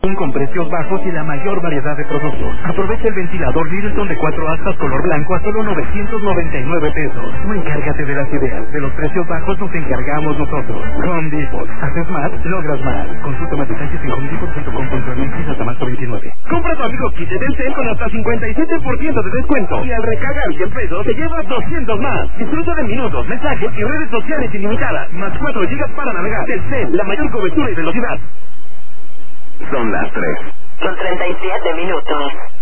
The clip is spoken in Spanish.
Con precios bajos y la mayor variedad de productos. Aprovecha el ventilador Littleton de 4 aspas color blanco a solo 999 pesos. No encárgate de las ideas, de los precios bajos nos encargamos nosotros. Home Depot. Haces más, logras más. Consulta más detalles en homedepot.com.mx hasta marzo 29. Compra tu amigo kit de Telcel con hasta 57% de descuento. Y al recargar 100 pesos te llevas 200 más. Disfruta de minutos, mensajes y redes sociales ilimitadas. Más 4 gigas para navegar. Telcel, la mayor cobertura y velocidad. Son las 3. Con 37 minutos.